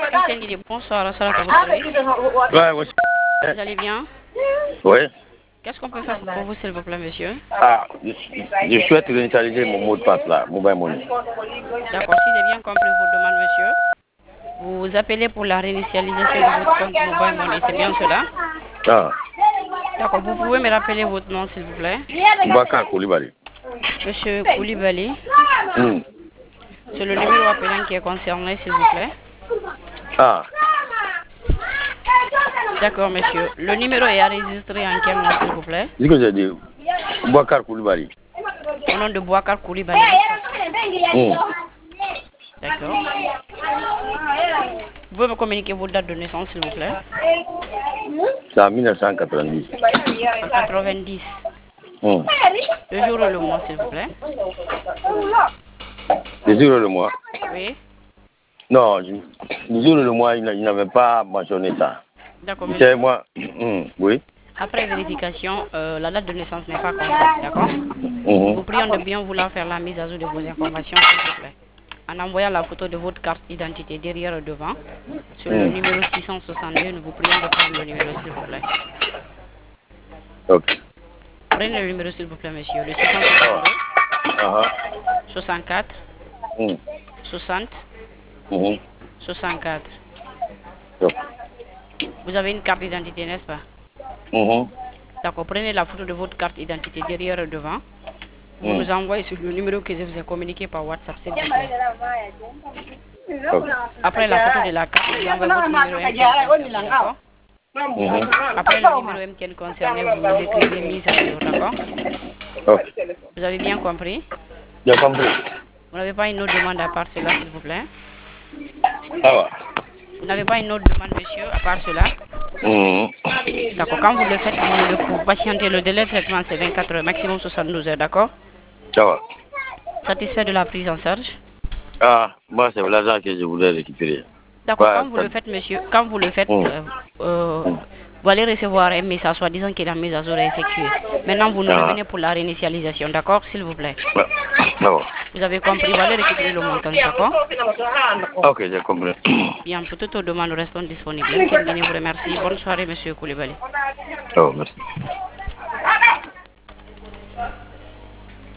Bonsoir, Salat à votre service. Ouais, oui. Vous allez bien? Oui. Qu'est-ce qu'on peut faire pour vous, s'il vous plaît, monsieur? Ah, je souhaite réinitialiser mon mot de passe là, Mobile Money. D'accord, si j'ai bien compris vos demandes, monsieur, vous appelez pour la réinitialisation de votre compte Mobile Money, c'est bien cela? Ah, D'accord, vous pouvez me rappeler votre nom, s'il vous plaît? Bakar Koulibaly. Monsieur Koulibaly, Hmm. c'est le numéro appelant qui est concerné, s'il vous plaît. Ah, D'accord, monsieur. Le numéro est enregistré en quel nom, s'il vous plaît? dis que j'ai dit Bakar Koulibaly. Au nom de Bouakar Koulibaly. Hmm. D'accord. Vous pouvez me communiquer votre date de naissance, s'il vous plaît? C'est en 1990. En 90. Hmm. Le jour et le mois, s'il vous plaît? Le jour et le mois. Oui. Non, le jour et le mois, il n'avait pas mentionné ça. D'accord, C'est monsieur. moi. Oui. Après vérification, la date de naissance n'est pas complète, d'accord? Nous vous prions de bien vouloir faire la mise à jour de vos informations, s'il vous plaît. En envoyant la photo de votre carte d'identité derrière et devant, sur le numéro 662, nous vous prions de prendre le numéro, s'il vous plaît. Ok. Prenez le numéro, s'il vous plaît, monsieur. Le 662 64 60 64. Vous avez une carte d'identité, n'est-ce pas? D'accord, prenez la photo de votre carte d'identité derrière et devant. Vous nous envoyez sur le numéro que je vous ai communiqué par WhatsApp, s'il vous plaît. Après la photo de la carte, vous envoyez votre numéro MTN, d'accord? Après le numéro MTN concerné, vous nous écrivez mise à jour, d'accord? Vous avez bien compris? J'ai compris. Vous n'avez pas une autre demande à part cela, s'il vous plaît? Ça va. Vous n'avez pas une autre demande, monsieur, à part cela? D'accord, quand vous le faites, vous patientez. Le délai de traitement, c'est 24 heures, maximum 72 heures, d'accord? Ça va. Satisfait de la prise en charge? Ah, moi, c'est l'argent que je voulais récupérer. D'accord, quand vous le faites, monsieur, quand vous le faites, vous allez recevoir un message soit disant que la mise à jour est effectuée. Maintenant, vous nous revenez pour la réinitialisation, d'accord, s'il vous plaît? Vous avez compris, vous allez récupérer le montant, d'accord? Ok, j'ai compris. Bien, pour toutes vos demandes, nous restons disponibles. Vous remercie. Bonne soirée, monsieur Koulibaly. Oh, merci.